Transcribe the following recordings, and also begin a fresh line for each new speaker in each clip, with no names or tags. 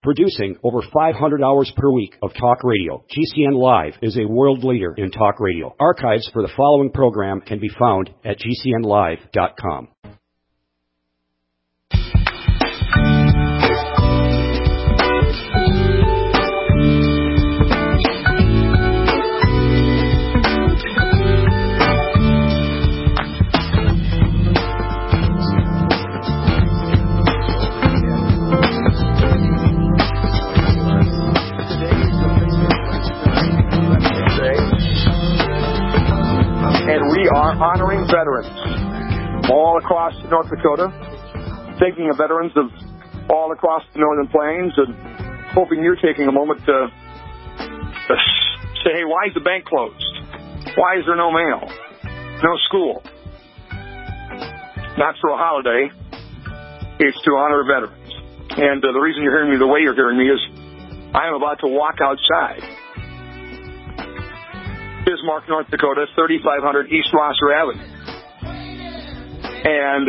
Producing over 500 hours per week of talk radio, GCN Live is a world leader in talk radio. Archives for the following program can be found at gcnlive.com.
Honoring veterans all across North Dakota, thinking of veterans of all across the Northern Plains, and hoping you're taking a moment to say, hey, why is the bank closed? Why is there no mail? No school? Not for a holiday. It's to honor veterans. And the reason you're hearing me the way you're hearing me is I am about to walk outside Bismarck, North Dakota, 3500 East Rosser Avenue, and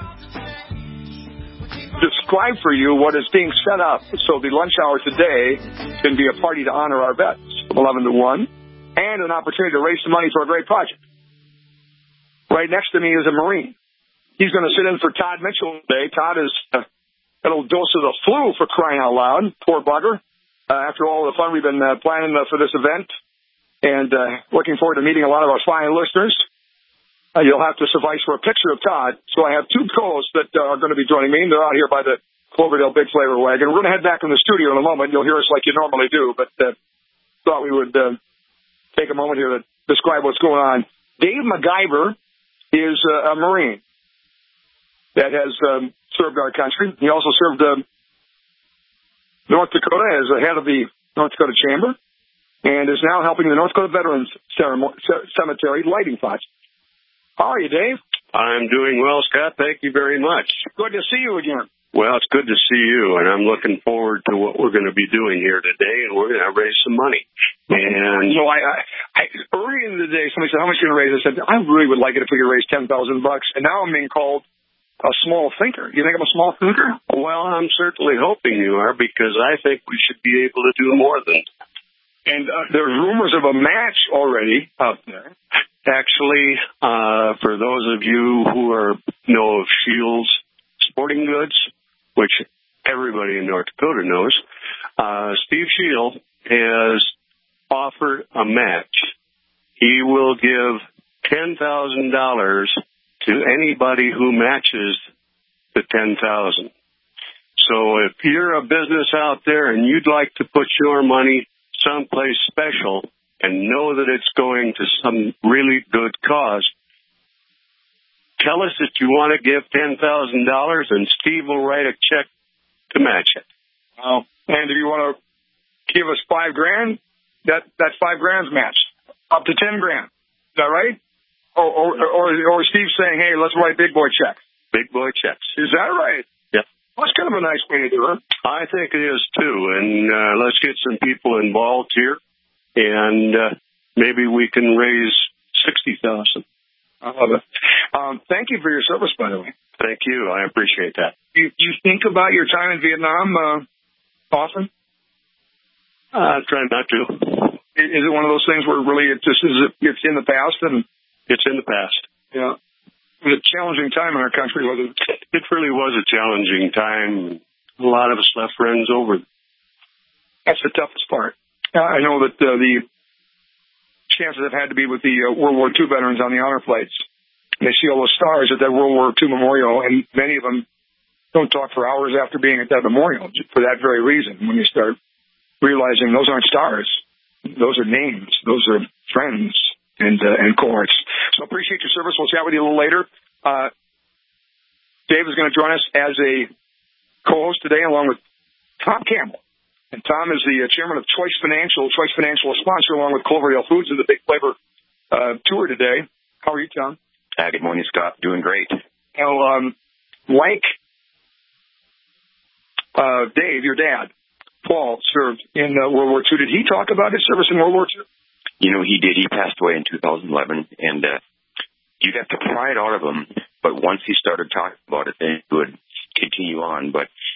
describe for you what is being set up so the lunch hour today can be a party to honor our vets from 11 to 1 and an opportunity to raise some money for a great project. Right next to me is a Marine. He's going to sit in for Todd Mitchell today. Todd has got a little dose of the flu, for crying out loud. Poor bugger. After all the fun we've been planning for this event, and looking forward to meeting a lot of our fine listeners. You'll have to suffice for a picture of Todd. So I have two co-hosts that are going to be joining me. They're out here by the Cloverdale Big Flavor Wagon. We're going to head back in the studio in a moment. You'll hear us like you normally do, but thought we would take a moment here to describe what's going on. Dave MacGyver is a Marine that has served our country. He also served North Dakota as the head of the North Dakota Chamber, and is now helping the North Dakota Veterans Cemetery lighting project. How are you, Dave?
I'm doing well, Scott. Thank you very much.
Good to see you again.
Well, it's good to see you, and I'm looking forward to what we're going to be doing here today, and we're going to raise some money. And
so I early in the day, somebody said, how much are you going to raise? I said, I really would like it if we could raise $10,000. And now I'm being called a small thinker. You think I'm a small thinker?
Well, I'm certainly hoping you are, because I think we should be able to do more than that.
And there's rumors of a match already out there.
Actually, for those of you who know of Shields Sporting Goods, which everybody in North Dakota knows, Steve Shield has offered a match. He will give $10,000 to anybody who matches the $10,000. So if you're a business out there and you'd like to put your money someplace special and know that it's going to some really good cause, tell us that you want to give $10,000 and Steve will write a check to match it.
And if you want to give us $5,000, that $5,000's matched up to $10,000. Is that right? Or Steve's saying, hey, let's write big boy checks.
Big boy checks.
Is that right?
Yep.
Well, that's kind of a nice way to do it.
I think it is, too. And let's get some people involved here, and maybe we can raise $60,000.
I love it. Thank you for your service, by the way.
Thank you. I appreciate that.
You think about your time in Vietnam often?
I try not to.
Is it one of those things where really it's in the past? And
it's in the past.
Yeah. It was a challenging time in our country, wasn't it?
It really was a challenging time. A lot of us left friends over.
That's the toughest part. I know that the chances have had to be with the World War II veterans on the honor plates. They see all those stars at that World War II memorial, and many of them don't talk for hours after being at that memorial for that very reason. When you start realizing those aren't stars, those are names, those are friends and cohorts. So appreciate your service. We'll chat with you a little later. Dave is going to join us as a co-host today, along with Tom Campbell. And Tom is the chairman of Choice Financial. Choice Financial, a sponsor, along with Cloverdale Foods, of the Big Flavor tour today. How are you, Tom?
Good morning, Scott. Doing great.
Now, like Dave, your dad, Paul, served in World War II. Did he talk about his service in World War II?
You know, he did. He passed away in 2011, and you'd have to pry it out of him. But once he started talking about it, then he would continue on. But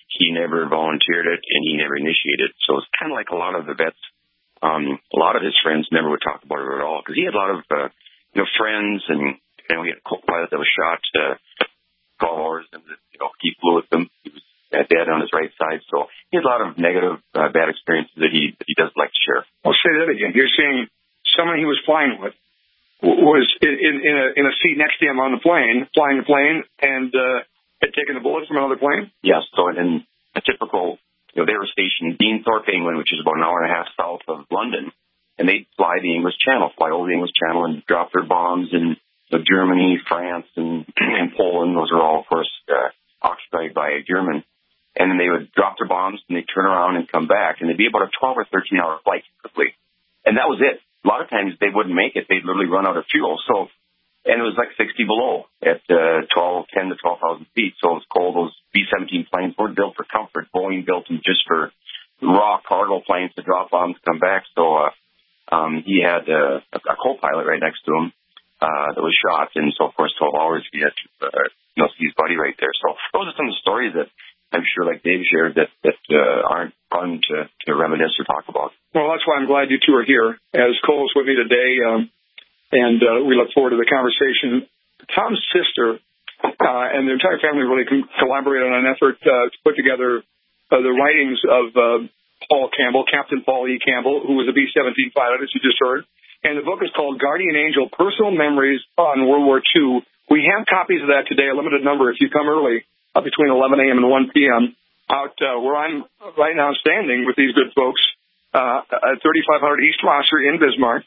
he never volunteered it, and he never initiated it. So it's kind of like a lot of the vets. A lot of his friends never would talk about it at all, because he had a lot of friends, and we had a co-pilot that was shot 12 hours, and he flew with them. He was dead on his right side, so he had a lot of negative, bad experiences that he doesn't like to share.
I'll say that again. You're saying someone he was flying with was in a seat next to him on the plane, flying the plane, and had taken a bullet from another plane?
Yes. So in a typical, they were stationed in Deanthorpe, England, which is about an hour and a half south of London, and they'd fly the English Channel, fly over the English Channel and drop their bombs in Germany, France, and Poland. Those are all, of course, occupied by a German. And then they would drop their bombs, and they'd turn around and come back, and it'd be about a 12 or 13-hour flight quickly. And that was it. A lot of times they wouldn't make it. They'd literally run out of fuel. So, and it was like 60 below at 10 to 12,000 feet. So it was cold. Those B-17 planes weren't built for comfort. Boeing built them just for raw cargo planes to drop bombs, come back. So he had a co-pilot right next to him that was shot. And so, of course, 12 hours he had to see his buddy right there. So those are some of the stories that I'm sure, like Dave shared, that aren't fun to reminisce or talk about.
Well, that's why I'm glad you two are here, as Cole's with me today, and we look forward to the conversation. Tom's sister and the entire family really collaborated on an effort to put together the writings of Paul Campbell, Captain Paul E. Campbell, who was a B-17 pilot, as you just heard. And the book is called Guardian Angel, Personal Memories on World War II. We have copies of that today, a limited number if you come early, between 11 a.m. and 1 p.m. out where I'm right now standing with these good folks at 3500 East Rosser in Bismarck.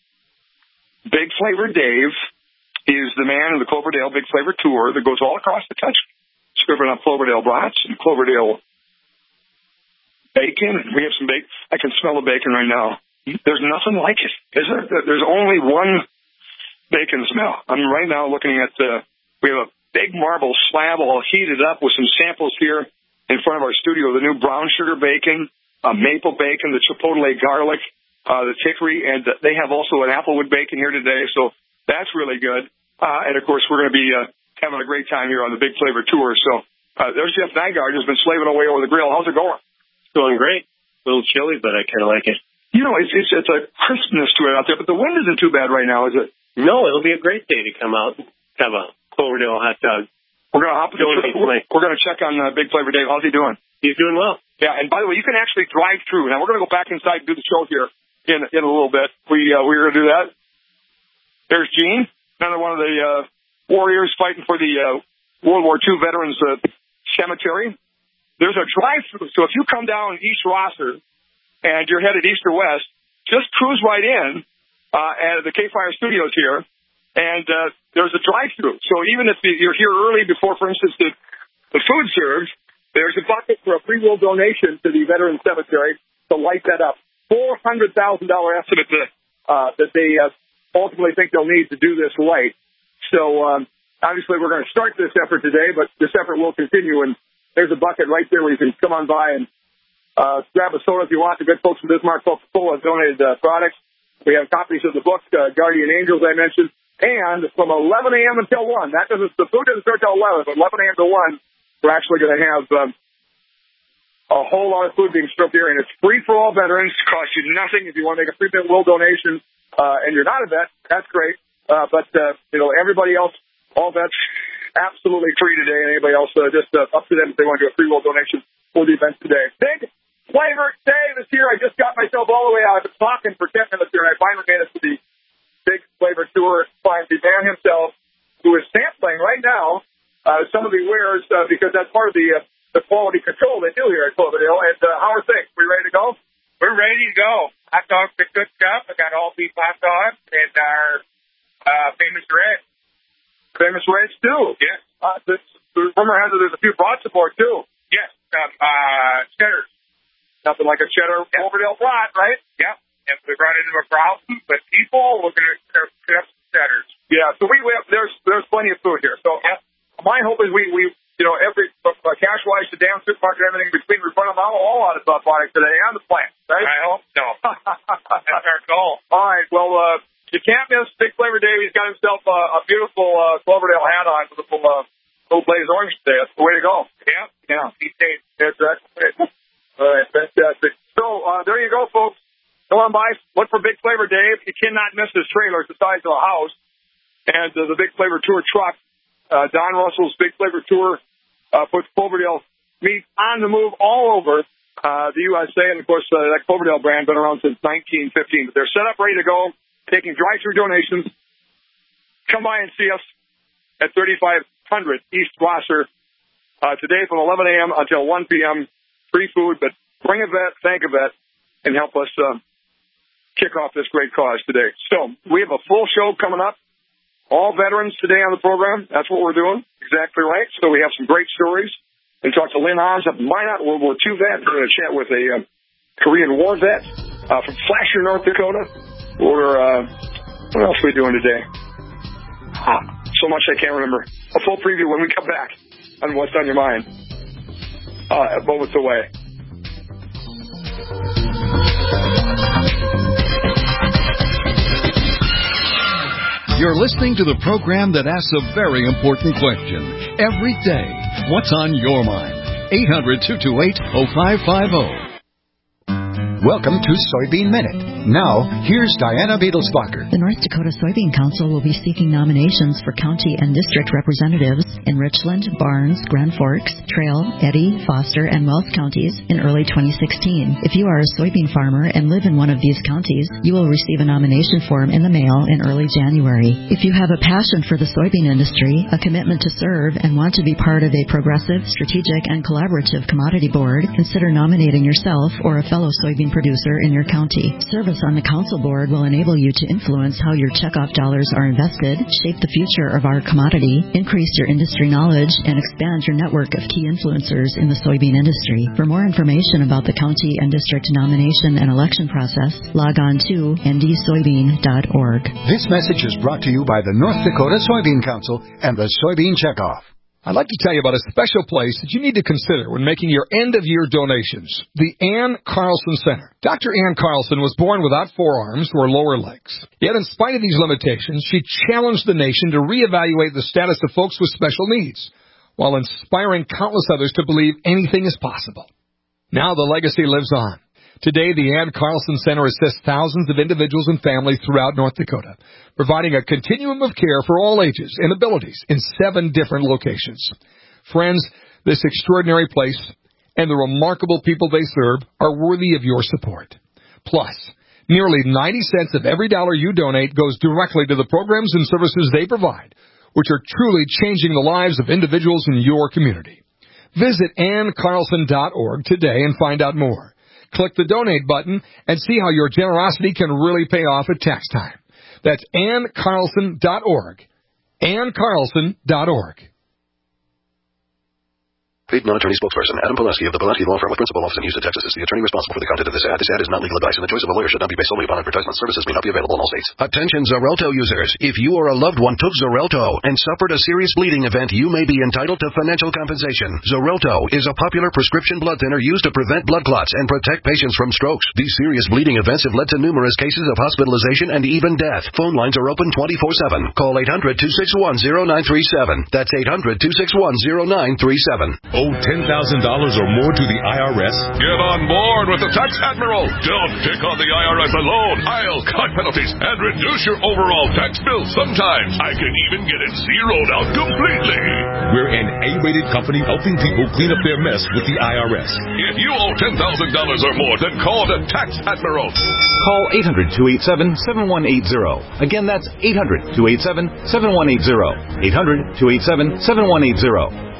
Big Flavor Dave is the man of the Cloverdale Big Flavor Tour that goes all across the country, serving up Cloverdale brats and Cloverdale bacon. We have some bacon. I can smell the bacon right now. There's nothing like it, is there? There's only one bacon smell. I'm right now looking at we have a big marble slab all heated up with some samples here in front of our studio. The new brown sugar bacon, maple bacon, the chipotle garlic, the chicory, and they have also an applewood bacon here today. So that's really good. And of course, we're going to be having a great time here on the Big Flavor Tour. So there's Jeff Nygaard, who's been slaving away over the grill. How's it going?
It's going great. A little chilly, but I kind of like it.
It's a crispness to it out there, but the wind isn't too bad right now, is it?
No, it'll be a great day to come out and have a Cloverdale hot dog.
We're going to hop in we're going to check on Big Flavor Dave. How's he doing?
He's doing well.
Yeah, and by the way, you can actually drive through. Now, we're going to go back inside and do the show here in a little bit. We're going to do that. There's Gene, another one of the warriors fighting for the World War II Veterans Cemetery. There's a drive-through. So if you come down East Rosser and you're headed east or west, just cruise right in at the K-Fire Studios here, and there's a drive-through. So even if you're here early before, for instance, the food serves, there's a bucket for a free will donation to the Veterans Cemetery to light that up. $400,000 estimate that they ultimately think they'll need to do this light. So obviously we're going to start this effort today, but this effort will continue, and there's a bucket right there where you can come on by and grab a soda if you want. The good folks from Bismarck Coca-Cola have donated products. We have copies of the book, Guardian Angels, I mentioned. And from 11 a.m. until 1, the food doesn't start till 11, but 11 a.m. to 1, we're actually going to have a whole lot of food being served here, and it's free for all veterans. It costs you nothing. If you want to make a free will donation, and you're not a vet, that's great. But everybody else, all vets, absolutely free today, and anybody else, just up to them if they want to do a free will donation for the event today. Big Flavor Dave is here. I just got myself all the way out. I've been talking for 10 minutes here, and I finally made it to the Big Flavor Tour. Find the man himself, who is sampling right now some of the wares because that's part of the quality control they do here at Cloverdale. And how are things? We ready to go?
We're ready to go. Hot dogs are good stuff. I got all beef hot dogs and our famous red.
Famous Reds too.
Yes.
The rumor has it there's a few broad support too.
Yes. Cheddars.
Nothing like a cheddar Cloverdale brat, right?
Yep. If we run into a problem with people, we're going to have some cheddars.
Yeah. So there's plenty of food here. So my hope is we every cash wise, the damn supermarket, everything between, we run them all out of product today and the plant. Right?
I hope so. That's our goal.
All right. Well, you can't miss Big Flavor Dave. He's got himself a beautiful Cloverdale hat on with a little blaze orange today. That's the way to go.
Yeah.
Yeah.
Be safe.
It's there you go, folks. Go on by, look for Big Flavor Dave. You cannot miss his trailer. It's the size of a house. And the Big Flavor Tour truck, Don Russell's Big Flavor Tour, puts Cloverdale meat on the move all over the USA. And, of course, that Cloverdale brand been around since 1915. But they're set up, ready to go, taking drive-through donations. Come by and see us at 3500 East Rosser today from 11 a.m. until 1 p.m. Free food, but bring a vet, thank a vet, and help us kick off this great cause today. So we have a full show coming up. All veterans today on the program. That's what we're doing. Exactly right. So we have some great stories. We talked to Lynn Hans, a Minot World War II vet. We're going to chat with a Korean War vet from Flasher, North Dakota. What else are we doing today? So much I can't remember. A full preview when we come back on What's on Your Mind. Moments away.
You're listening to the program that asks a very important question every day. What's on your mind? 800-228-0550. Welcome to Soybean Minute. Now, here's Diana Beadlesbacher.
The North Dakota Soybean Council will be seeking nominations for county and district representatives in Richland, Barnes, Grand Forks, Trail, Eddy, Foster, and Wells counties in early 2016. If you are a soybean farmer and live in one of these counties, you will receive a nomination form in the mail in early January. If you have a passion for the soybean industry, a commitment to serve, and want to be part of a progressive, strategic, and collaborative commodity board, consider nominating yourself or a fellow soybean producer in your county. Service on the council board will enable you to influence how your checkoff dollars are invested, shape the future of our commodity, increase your industry knowledge, and expand your network of key influencers in the soybean industry. For more information about the county and district nomination and election process, log on to ndsoybean.org.
This message is brought to you by the North Dakota Soybean Council and the Soybean Checkoff.
I'd like to tell you about a special place that you need to consider when making your end-of-year donations, the Ann Carlson Center. Dr. Ann Carlson was born without forearms or lower legs. Yet in spite of these limitations, she challenged the nation to reevaluate the status of folks with special needs, while inspiring countless others to believe anything is possible. Now the legacy lives on. Today, the Ann Carlson Center assists thousands of individuals and families throughout North Dakota, providing a continuum of care for all ages and abilities in 7 different locations. Friends, this extraordinary place and the remarkable people they serve are worthy of your support. Plus, nearly 90 cents of every dollar you donate goes directly to the programs and services they provide, which are truly changing the lives of individuals in your community. Visit anncarlson.org today and find out more. Click the donate button and see how your generosity can really pay off at tax time. That's anncarlson.org. anncarlson.org.
Paid non-attorney spokesperson Adam Pulaski of the Pulaski Law Firm with principal office in Houston, Texas is the attorney responsible for the content of this ad. This ad is not legal advice, and the choice of a lawyer should not be based solely upon advertisement. Services may not be available in all states. Attention Xarelto users. If you or a loved one took Xarelto and suffered a serious bleeding event, you may be entitled to financial compensation. Xarelto is a popular prescription blood thinner used to prevent blood clots and protect patients from strokes. These serious bleeding events have led to numerous cases of hospitalization and even death. Phone lines are open 24/7. Call 800-261-0937. That's 800-261-0937.
Owe $10,000 or more to the IRS?
Get on board with the Tax Admiral. Don't take on the IRS alone. I'll cut penalties and reduce your overall tax bill. Sometimes I can even get it zeroed out completely.
We're an A-rated company helping people clean up their mess with the IRS.
If you owe $10,000 or more, then call the Tax Admiral.
Call 800-287-7180. Again, that's 800-287-7180. 800-287-7180.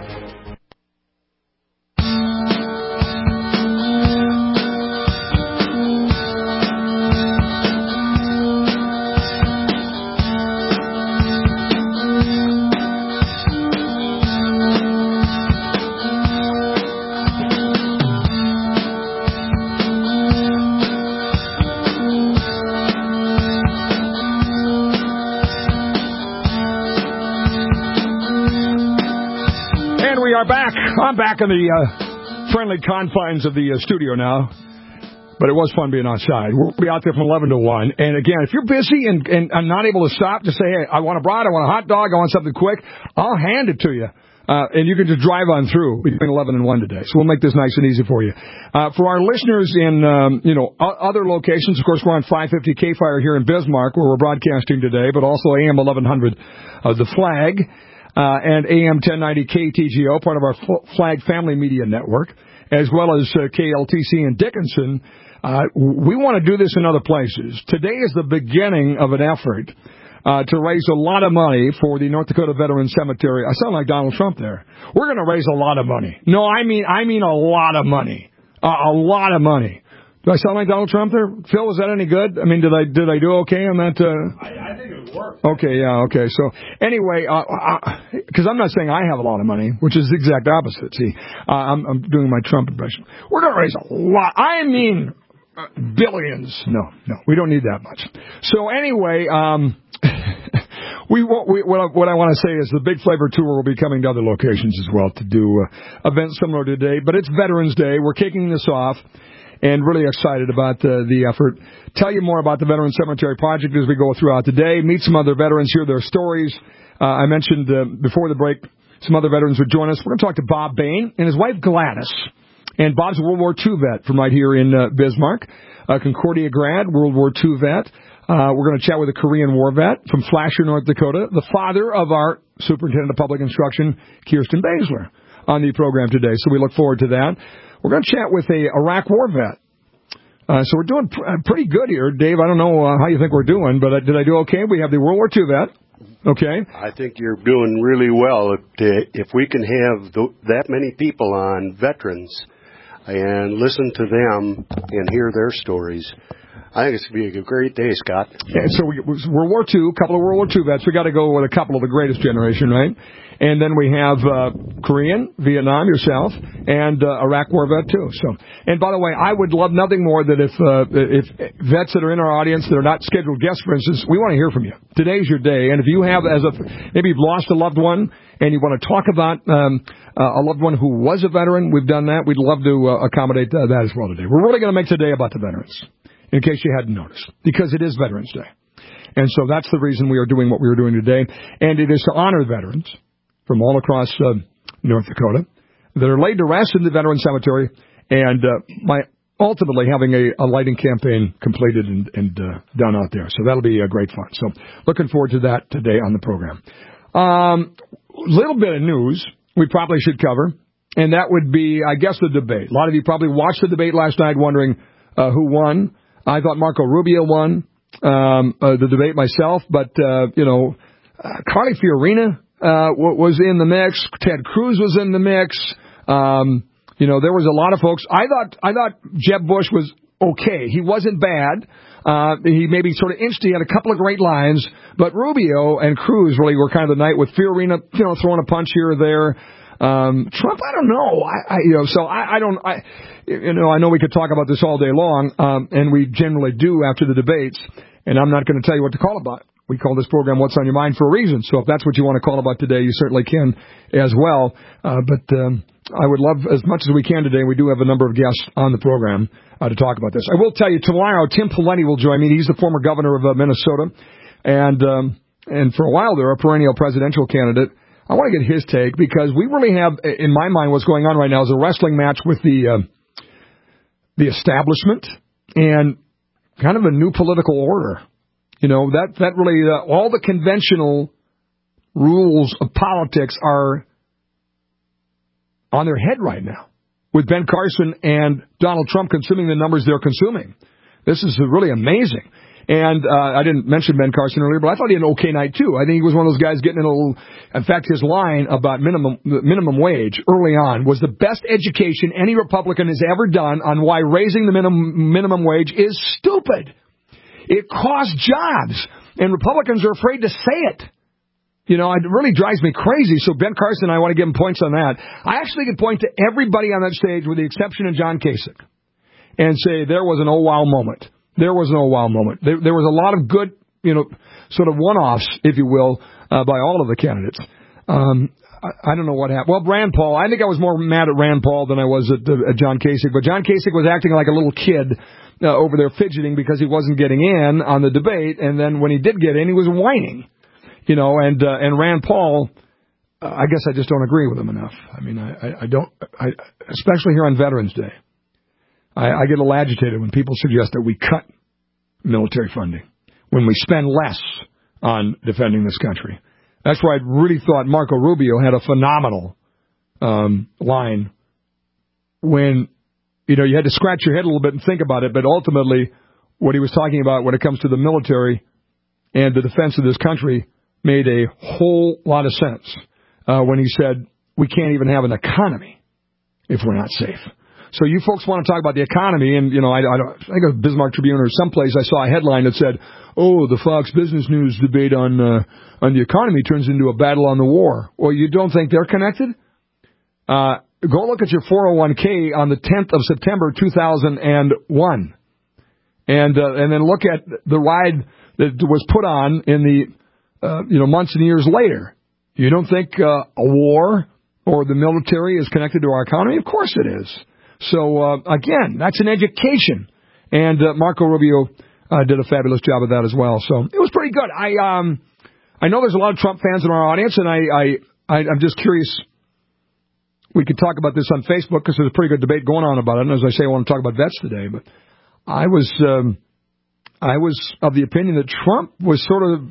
I'm back in the friendly confines of the studio now, but it was fun being outside. We'll be out there from 11 to 1. And again, if you're busy and I'm not able to stop to say, hey, I want a brat, I want a hot dog, I want something quick, I'll hand it to you. And you can just drive on through between 11 and 1 today. So we'll make this nice and easy for you. For our listeners in, other locations, of course, we're on 550 K-Fire here in Bismarck, where we're broadcasting today, but also AM 1100 The Flag, and AM 1090 KTGO, part of our Flag Family Media Network, as well as KLTC in Dickinson. We want to do this in other places. Today is the beginning of an effort to raise a lot of money for the North Dakota Veterans Cemetery. I sound like Donald Trump there. We're going to raise a lot of money. No, I mean a lot of money. A lot of money. Do I sound like Donald Trump there? Phil, was that any good? I mean, did I do okay on that?
I think it worked.
Okay, yeah, okay. So anyway, because I'm not saying I have a lot of money, which is the exact opposite. See, I'm doing my Trump impression. We're going to raise a lot. I mean, billions. No, we don't need that much. So anyway, what I want to say is the Big Flavor Tour will be coming to other locations as well to do events similar to today. But it's Veterans Day. We're kicking this off and really excited about the effort. Tell you more about the Veterans Cemetery Project as we go throughout the day. Meet some other veterans, hear their stories. I mentioned before the break some other veterans would join us. We're going to talk to Bob Bain and his wife Gladys. And Bob's a World War II vet from right here in Bismarck, Concordia grad, World War II vet. We're going to chat with a Korean War vet from Flasher, North Dakota, the father of our Superintendent of Public Instruction, Kirsten Baszler, on the program today. So we look forward to that. We're going to chat with a Iraq War vet. So we're doing pretty good here. Dave, I don't know how you think we're doing, but did I do okay? We have the World War II vet. Okay.
I think you're doing really well. If we can have that many people on veterans and listen to them and hear their stories, I think it's going to be a great day, Scott.
Yeah, so World War II, a couple of World War II vets. We got to go with a couple of the greatest generation, right? And then we have Korean, Vietnam, yourself, and Iraq War vet too. So, and by the way, I would love nothing more that if vets that are in our audience that are not scheduled guests, for instance, we want to hear from you. Today's your day, and if you have, maybe you've lost a loved one and you want to talk about a loved one who was a veteran, we've done that. We'd love to accommodate that as well today. We're really going to make today about the veterans, in case you hadn't noticed, because it is Veterans Day. And so that's the reason we are doing what we are doing today. And it is to honor veterans from all across North Dakota that are laid to rest in the Veterans Cemetery, and ultimately having a lighting campaign completed and done out there. So that'll be great fun. So looking forward to that today on the program. Little bit of news we probably should cover, and that would be, I guess, the debate. A lot of you probably watched the debate last night wondering who won. I thought Marco Rubio won the debate myself, but, Carly Fiorina was in the mix. Ted Cruz was in the mix. There was a lot of folks. I thought Jeb Bush was okay. He wasn't bad. He maybe sort of inched. He had a couple of great lines, but Rubio and Cruz really were kind of the night, with Fiorina, throwing a punch here or there. Trump, I don't know. I know we could talk about this all day long, and we generally do after the debates, and I'm not going to tell you what to call about. We call this program What's on Your Mind for a reason, so if that's what you want to call about today, you certainly can as well. But I would love, as much as we can today, we do have a number of guests on the program to talk about this. I will tell you, tomorrow, Tim Pawlenty will join me. He's the former governor of Minnesota, and for a while there, a perennial presidential candidate. I want to get his take, because we really have, in my mind, what's going on right now is a wrestling match with the establishment and kind of a new political order. That really, all the conventional rules of politics are on their head right now, with Ben Carson and Donald Trump consuming the numbers they're consuming. This is really amazing. And I didn't mention Ben Carson earlier, but I thought he had an okay night, too. I think he was one of those guys getting in a little... In fact, his line about minimum wage early on was the best education any Republican has ever done on why raising the minimum wage is stupid. It costs jobs, and Republicans are afraid to say it. It really drives me crazy. So Ben Carson, I want to give him points on that. I actually could point to everybody on that stage, with the exception of John Kasich, and say there was an oh wow moment. There was no wow moment. There was a lot of good, sort of one-offs, if you will, by all of the candidates. I don't know what happened. Well, Rand Paul, I think I was more mad at Rand Paul than I was at John Kasich. But John Kasich was acting like a little kid over there, fidgeting because he wasn't getting in on the debate. And then when he did get in, he was whining. And Rand Paul, I guess I just don't agree with them enough. I mean, I don't, especially here on Veterans Day. I get a little agitated when people suggest that we cut military funding, when we spend less on defending this country. That's why I really thought Marco Rubio had a phenomenal line when, you had to scratch your head a little bit and think about it, but ultimately what he was talking about when it comes to the military and the defense of this country made a whole lot of sense when he said we can't even have an economy if we're not safe. So you folks want to talk about the economy, and, I think of Bismarck Tribune or someplace I saw a headline that said, the Fox Business News debate on the economy turns into a battle on the war. Well, you don't think they're connected? Go look at your 401k on the 10th of September, 2001. And then look at the ride that was put on in the, months and years later. You don't think a war or the military is connected to our economy? Of course it is. So, again, that's an education. And Marco Rubio did a fabulous job of that as well. So it was pretty good. I know there's a lot of Trump fans in our audience, and I'm just curious. We could talk about this on Facebook because there's a pretty good debate going on about it. And as I say, I want to talk about vets today. But I was of the opinion that Trump was sort of.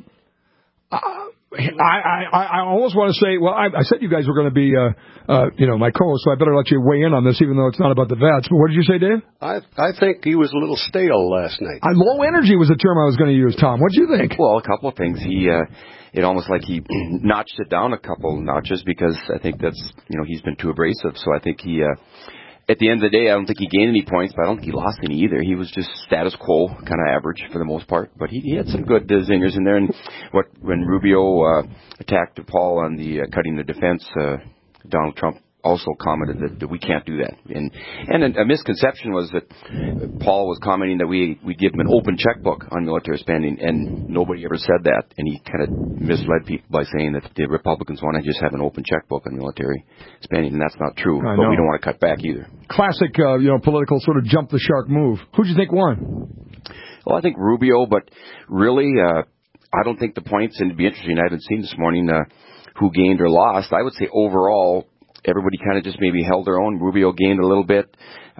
I almost want to say, well, I said you guys were going to be, my co-host, so I better let you weigh in on this, even though it's not about the vets. But what did you say, Dave?
I think he was a little stale last night.
Low energy was the term I was going to use, Tom. What did you think?
Well, a couple of things. It almost like he notched it down a couple notches because I think that's, he's been too abrasive. So I think he, at the end of the day, I don't think he gained any points, but I don't think he lost any either. He was just status quo, kind of average for the most part. But he had some good zingers in there. And when Rubio attacked Paul on the cutting the defense, Donald Trump also commented that we can't do that. And a misconception was that Paul was commenting that we give him an open checkbook on military spending, and nobody ever said that. And he kind of misled people by saying that the Republicans want to just have an open checkbook on military spending, and that's not true. But we don't want to cut back either.
Classic, political sort of jump the shark move. Who do you think won?
Well, I think Rubio, but really, I don't think the points, and it'd be interesting, I haven't seen this morning who gained or lost. I would say overall, everybody kind of just maybe held their own. Rubio gained a little bit.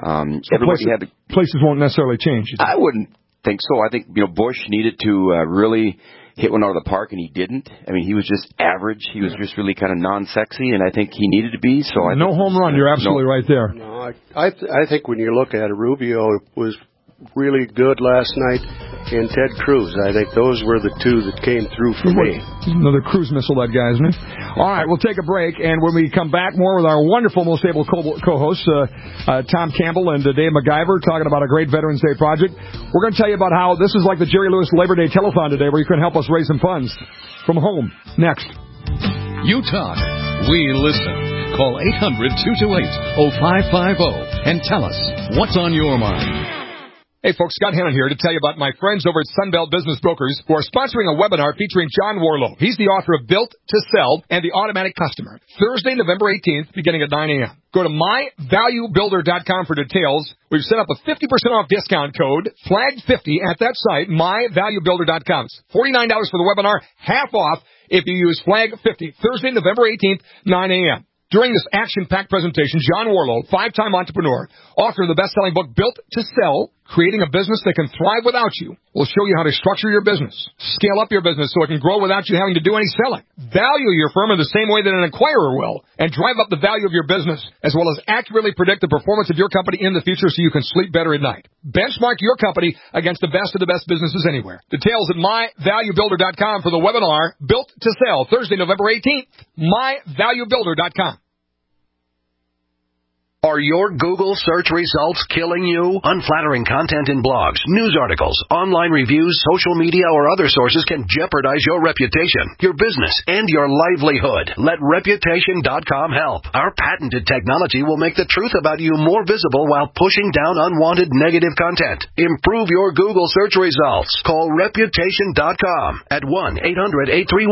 Places won't necessarily change.
I wouldn't think so. I think Bush needed to really hit one out of the park, and he didn't. I mean, he was just average. He was just really kind of non-sexy, and I think he needed to be. So
no home run. You're absolutely right there.
No, I think when you look at it, Rubio was really good last night, and Ted Cruz. I think those were the two that came through for me.
Another cruise missile, that guy, isn't he? All right, we'll take a break, and when we come back, more with our wonderful, most able co-hosts, Tom Campbell and Dave MacGyver, talking about a great Veterans Day project. We're going to tell you about how this is like the Jerry Lewis Labor Day Telethon today, where you can help us raise some funds from home. Next.
You talk. We listen. Call 800-228-0550 and tell us what's on your mind.
Hey folks, Scott Hannon here to tell you about my friends over at Sunbelt Business Brokers who are sponsoring a webinar featuring John Warlow. He's the author of Built to Sell and the Automatic Customer. Thursday, November 18th, beginning at 9 a.m. Go to myvaluebuilder.com for details. We've set up a 50% off discount code, flagged50 at that site, myvaluebuilder.com. It's $49 for the webinar, half off if you use flag50. Thursday, November 18th, 9 a.m. During this action-packed presentation, John Warlow, 5-time entrepreneur, author of the best-selling book Built to Sell, Creating a Business That Can Thrive Without You, will show you how to structure your business, scale up your business so it can grow without you having to do any selling, value your firm in the same way that an acquirer will, and drive up the value of your business, as well as accurately predict the performance of your company in the future so you can sleep better at night. Benchmark your company against the best of the best businesses anywhere. Details at myvaluebuilder.com for the webinar Built to Sell, Thursday, November 18th, myvaluebuilder.com.
Are your Google search results killing you? Unflattering content in blogs, news articles, online reviews, social media, or other sources can jeopardize your reputation, your business, and your livelihood. Let Reputation.com help. Our patented technology will make the truth about you more visible while pushing down unwanted negative content. Improve your Google search results. Call Reputation.com at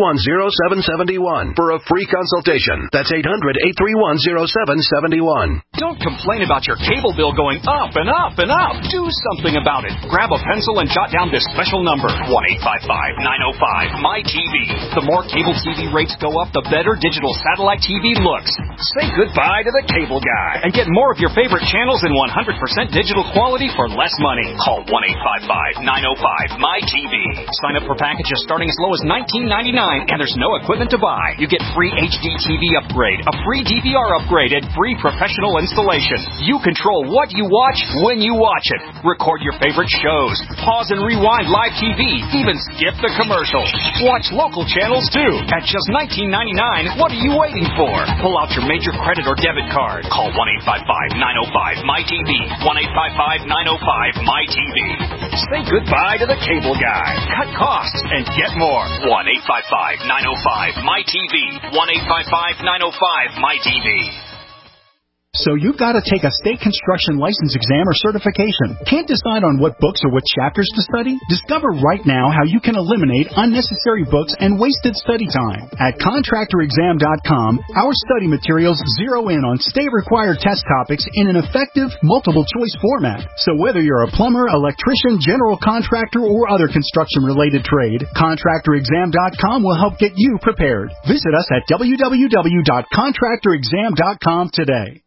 1-800-831-0771 for a free consultation. That's 800-831-0771.
Don't complain about your cable bill going up and up and up. Do something about it. Grab a pencil and jot down this special number, 1-855-905-MY-TV. The more cable TV rates go up, the better digital satellite TV looks. Say goodbye to the cable guy and get more of your favorite channels in 100% digital quality for less money. Call 1-855-905-MY-TV. Sign up for packages starting as low as $19.99, and there's no equipment to buy. You get free HD TV upgrade, a free DVR upgrade, and free professional installation. You control what you watch when you watch it. Record your favorite shows. Pause and rewind live TV. Even skip the commercials. Watch local channels too. At just $19.99, what are you waiting for? Pull out your major credit or debit card. Call 1-855-905-MY-TV. 1-855-905-MY-TV. Say goodbye to the cable guy. Cut costs and get more. 1-855-905-MY-TV. 1-855-905-MY-TV.
So you've got to take a state construction license exam or certification. Can't decide on what books or what chapters to study? Discover right now how you can eliminate unnecessary books and wasted study time. At contractorexam.com, our study materials zero in on state-required test topics in an effective, multiple-choice format. So whether you're a plumber, electrician, general contractor, or other construction-related trade, contractorexam.com will help get you prepared. Visit us at www.contractorexam.com today.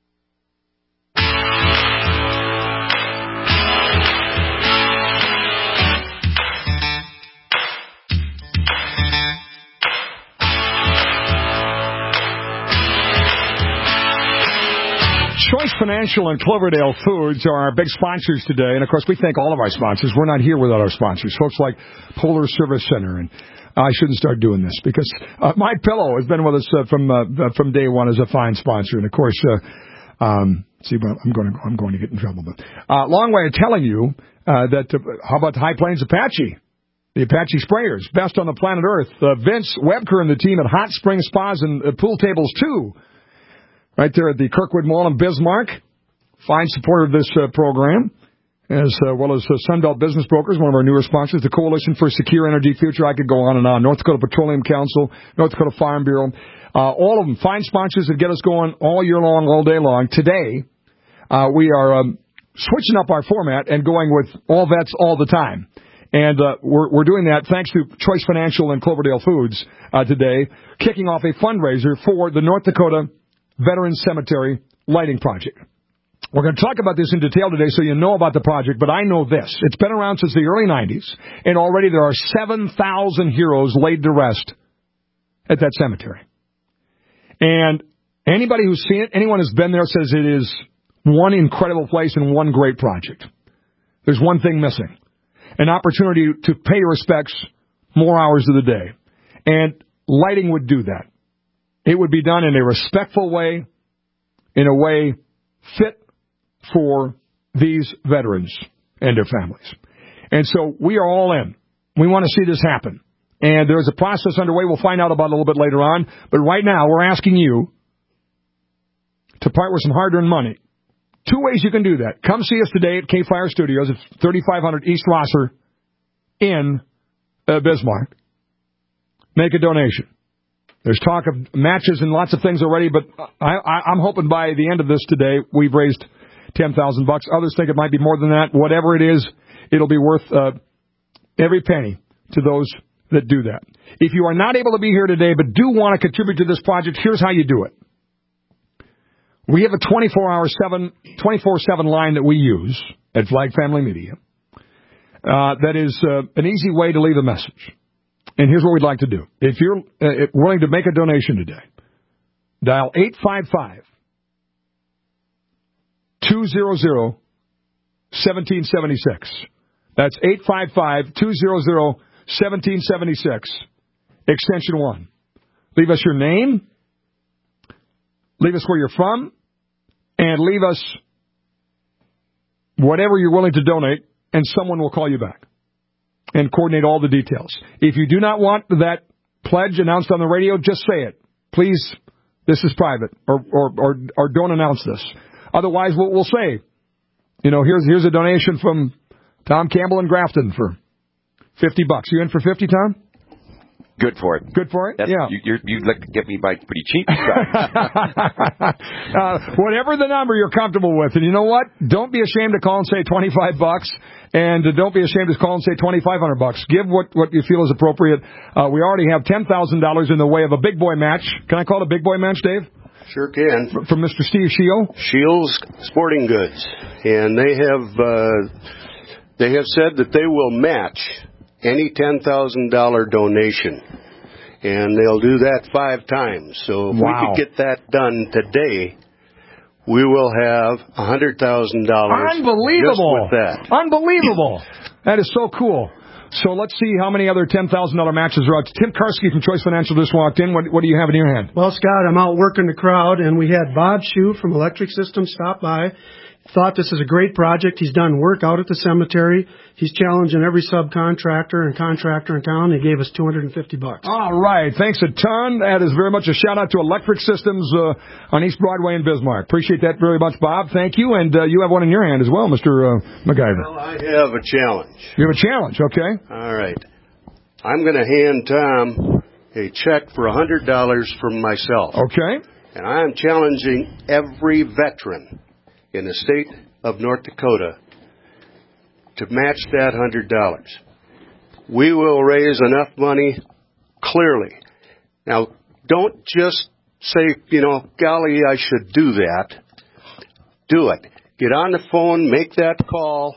Choice Financial and Cloverdale Foods are our big sponsors today. And, of course, we thank all of our sponsors. We're not here without our sponsors. Folks like Polar Service Center. And I shouldn't start doing this because My Pillow has been with us from day one as a fine sponsor. And, of course, I'm going to get in trouble. But long way of telling you that how about the High Plains Apache? The Apache Sprayers, best on the planet Earth. Vince Webker and the team at Hot Spring Spas and Pool Tables, too. Right there at the Kirkwood Mall in Bismarck. Fine supporter of this program, as well as Sunbelt Business Brokers, one of our newer sponsors, the Coalition for Secure Energy Future. I could go on and on. North Dakota Petroleum Council, North Dakota Farm Bureau. All of them fine sponsors that get us going all year long, all day long. Today, we are switching up our format and going with all vets all the time. And we're doing that thanks to Choice Financial and Cloverdale Foods today, kicking off a fundraiser for the North Dakota Veterans Cemetery Lighting Project. We're going to talk about this in detail today so you know about the project, but I know this. It's been around since the early 90s, and already there are 7,000 heroes laid to rest at that cemetery. And anybody who's seen it, anyone who's been there says it is one incredible place and one great project. There's one thing missing. An opportunity to pay your respects more hours of the day. And lighting would do that. It would be done in a respectful way, in a way fit for these veterans and their families. And so we are all in. We want to see this happen. And there's a process underway we'll find out about a little bit later on. But right now, we're asking you to part with some hard-earned money. Two ways you can do that. Come see us today at K-Fire Studios at 3500 East Rosser in Bismarck. Make a donation. There's talk of matches and lots of things already, but I'm hoping by the end of this today, we've raised $10,000. Others think it might be more than that. Whatever it is, it'll be worth every penny to those that do that. If you are not able to be here today but do want to contribute to this project, here's how you do it. We have a 24/7 line that we use at Flag Family Media. That is an easy way to leave a message. And here's what we'd like to do. If you're willing to make a donation today, dial 855-200-1776. That's 855-200-1776, extension 1. Leave us your name, leave us where you're from, and leave us whatever you're willing to donate, and someone will call you back and coordinate all the details. If you do not want that pledge announced on the radio, just say it. Please, this is private, or don't announce this. Otherwise, we'll say, here's a donation from Tom Campbell in Grafton for $50. You in for 50, Tom?
Good for it.
Good for it? Yeah.
You'd like to get me by pretty cheap.
Whatever the number you're comfortable with. And you know what? Don't be ashamed to call and say $25. And don't be ashamed to call and say $2,500. Give what you feel is appropriate. We already have $10,000 in the way of a big boy match. Can I call it a big boy match, Dave?
Sure can.
From Mr. Steve Shield?
Shield's Sporting Goods. And they have said that they will match any $10,000 donation. And they'll do that 5 times. So if we could get that done today, we will have $100,000.
Unbelievable!
Just with that.
Unbelievable! That is so cool. So let's see how many other $10,000 matches are out. Tim Karski from Choice Financial just walked in. What do you have in your hand?
Well, Scott, I'm out working the crowd, and we had Bob Shue from Electric Systems stop by. Thought this is a great project. He's done work out at the cemetery. He's challenging every subcontractor and contractor in town. He gave us $250.
All right. Thanks a ton. That is very much a shout-out to Electric Systems on East Broadway in Bismarck. Appreciate that very much, Bob. Thank you. And you have one in your hand as well, Mr. MacGyver.
Well, I have a challenge.
You have a challenge, okay.
All right. I'm going to hand Tom a check for $100 from myself.
Okay.
And I am challenging every veteran in the state of North Dakota to match that $100. We will raise enough money clearly. Now, don't just say, golly, I should do that. Do it. Get on the phone, make that call,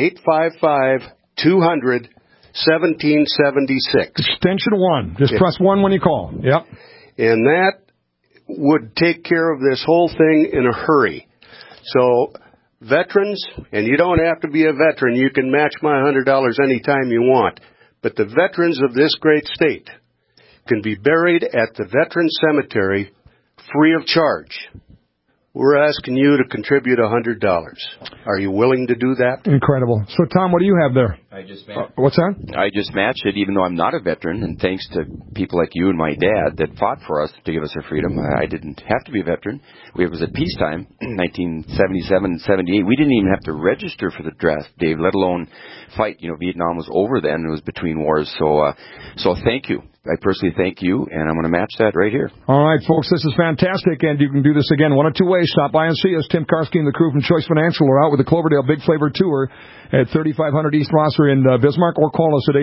855-200-1776.
Extension 1. Just press 1 when you call. Yep.
And that would take care of this whole thing in a hurry. So, veterans, and you don't have to be a veteran, you can match my $100 anytime you want, but the veterans of this great state can be buried at the Veteran Cemetery free of charge. We're asking you to contribute $100. Are you willing to do that?
Incredible. So, Tom, what do you have there?
I just matched.
What's that?
I just matched it, even though I'm not a veteran, and thanks to people like you and my dad that fought for us to give us our freedom. I didn't have to be a veteran. It was at peacetime, 1977 and 78. We didn't even have to register for the draft, Dave, let alone fight. Vietnam was over then. It was between wars. So thank you. I personally thank you, and I'm going to match that right here.
All right, folks, this is fantastic, and you can do this again one of 2 ways. Stop by and see us. Tim Karski and the crew from Choice Financial are out with the Cloverdale Big Flavor Tour at 3500 East Rosser in Bismarck, or call us at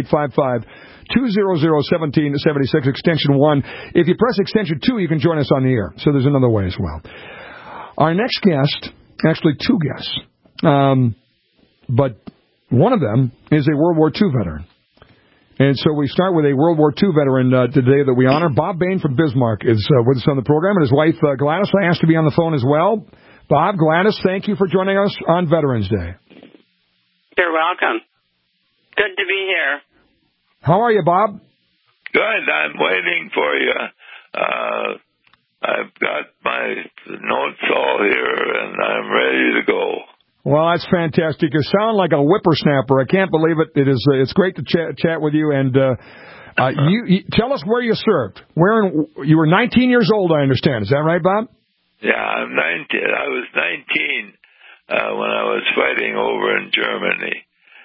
855-200-1776, extension 1. If you press extension 2, you can join us on the air. So there's another way as well. Our next guest, actually 2 guests, but one of them is a World War II veteran. And so we start with a World War II veteran today that we honor. Bob Bain from Bismarck is with us on the program, and his wife, Gladys, asked to be on the phone as well. Bob, Gladys, thank you for joining us on Veterans Day.
You're welcome. Good to be here.
How are you, Bob?
Good. I'm waiting for you. I've got my notes all here, and I'm ready to go.
Well, that's fantastic. You sound like a whippersnapper. I can't believe it. It's great to chat with you. And you tell us where you served. You were 19 years old, I understand. Is that right, Bob?
Yeah, I'm 19. I was 19 when I was fighting over in Germany.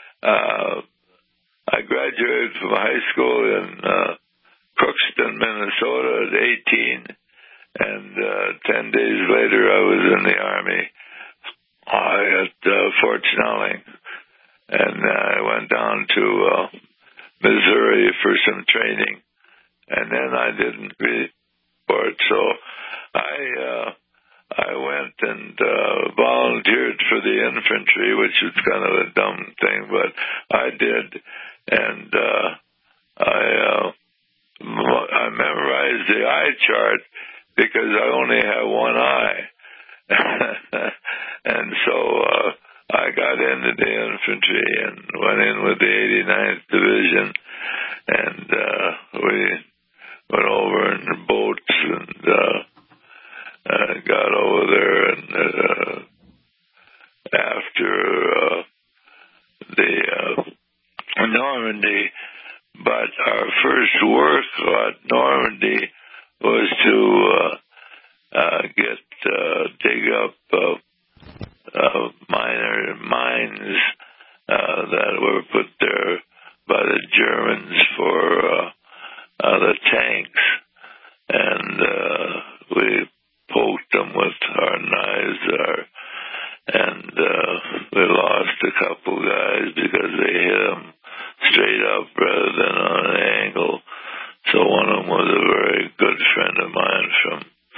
I graduated from high school in Crookston, Minnesota at 18. And 10 days later, I was in the Army. At Fort Snelling, and I went down to Missouri for some training, and then I didn't report. So I went and volunteered for the infantry, which was kind of a dumb thing, but I did, and I memorized the eye chart because I only have one eye. And so I got into the infantry and went in with the 89th Division, and we went over in the boats and got over there. And after the Normandy, but our first work at Normandy was to dig up mines that were put there by the Germans for the is because they hit them straight up rather than on an angle. So one of them was a very good friend of mine from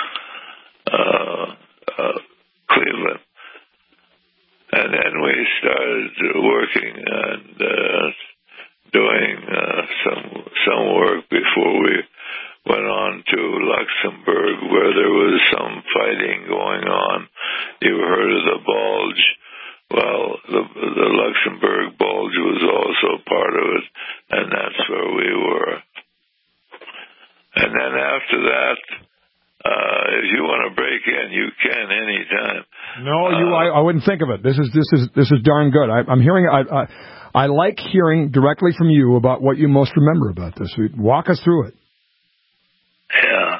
Cleveland. And then we started working and doing some work before we went on to Luxembourg, where there was some fighting going on. You heard of the Bulge. Well, the Luxembourg Bulge was also part of it, and that's where we were. And then after that, if you want to break in, you can anytime.
No, I wouldn't think of it. This is darn good. I'm hearing. I like hearing directly from you about what you most remember about this. Walk us through it.
Yeah.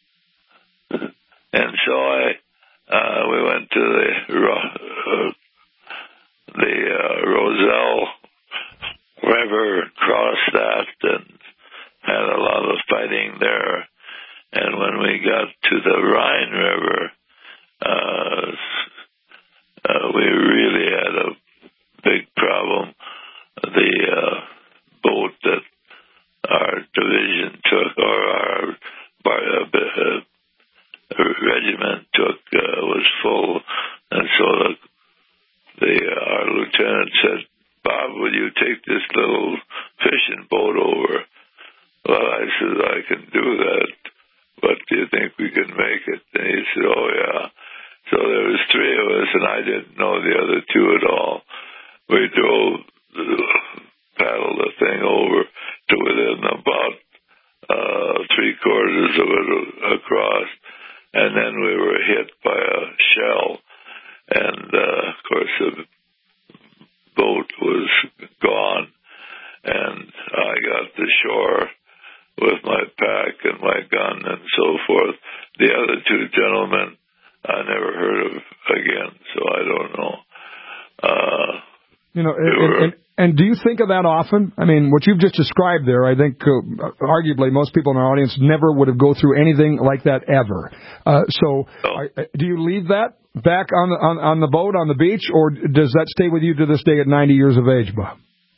And so we went to the Roselle River, crossed that, and had a lot of fighting there. And when we got to the Rhine River, we really had a big problem. The boat that our division took, or our regiment took, was full, and so our lieutenant said, "Bob, will you take this little fishing boat over?" Well, I said, "I can do that, but do you think we can make it?" And he said, "Oh, yeah." So there was three of us, and I didn't know the other two at all. We paddled the thing over to within about 3/4 of it across, and then we were hit by a shell, and of course the boat was gone, and I got to shore with my pack and my gun and so forth. The other two gentlemen I never heard of again, so I don't know.
And do you think of that often? I mean, what you've just described there, I think arguably most people in our audience never would have go through anything like that ever. Do you leave that back on the boat, on the beach, or does that stay with you to this day at 90 years of age, Bob?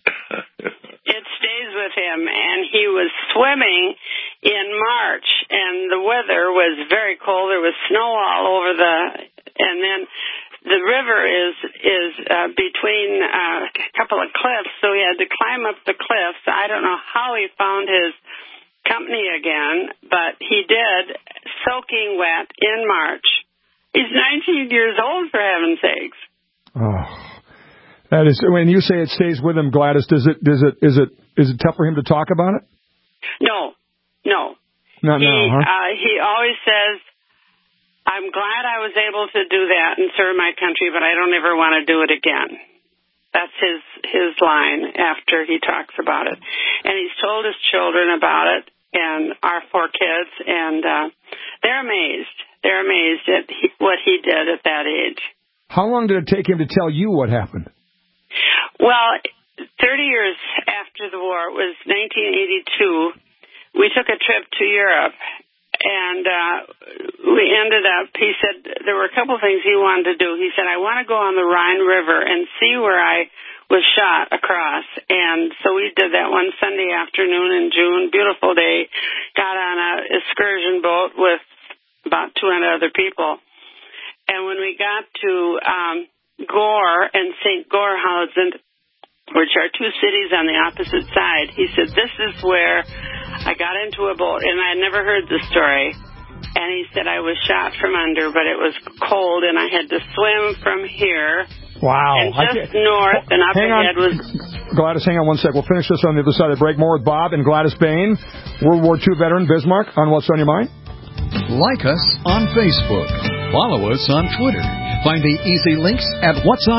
It stays with him, and he was swimming in March, and the weather was very cold. There was snow all over and then the river is between a couple of cliffs, so he had to climb up the cliffs. I don't know how he found his company again, but he did, soaking wet in March. He's 19 years old, for heaven's sakes.
Oh, that is. When you say it stays with him, Gladys, is it tough for him to talk about it?
No.
Not now, huh?
He always says, "I'm glad I was able to do that and serve my country, but I don't ever want to do it again." That's his line after he talks about it. And he's told his children about it, and our 4 kids, and they're amazed. They're amazed at what he did at that age.
How long did it take him to tell you what happened?
Well, 30 years after the war, it was 1982, we took a trip to Europe. And we ended up, he said there were a couple things he wanted to do. He said, "I want to go on the Rhine River and see where I was shot across." And so we did that one Sunday afternoon in June, beautiful day, got on an excursion boat with about 200 other people. And when we got to Gore and St. Gorhausen, which are 2 cities on the opposite side, he said, "This is where I got into a boat," and I had never heard the story. And he said, "I was shot from under, but it was cold, and I had to swim from here."
Wow.
And just north and up ahead was...
Gladys, hang on one sec. We'll finish this on the other side of the break. More with Bob and Gladys Bain, World War II veteran Bismarck, on What's on Your Mind.
Like us on Facebook. Follow us on Twitter. Find the easy links at